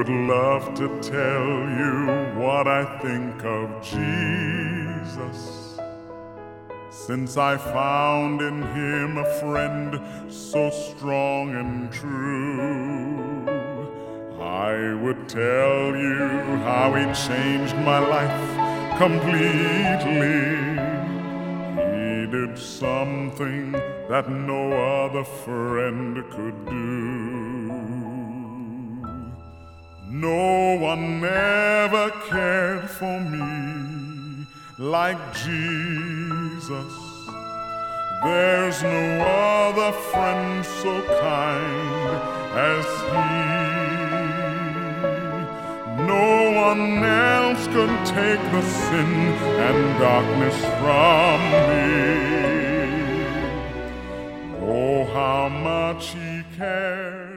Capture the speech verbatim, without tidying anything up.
would love to tell you what I think of Jesus, since I found in him a friend so strong and true. I would tell you how he changed my life completely. He did something that no other friend could do. No one ever cared for me like Jesus. There's no other friend so kind as he. No one else could take the sin and darkness from me. Oh, how much he cared.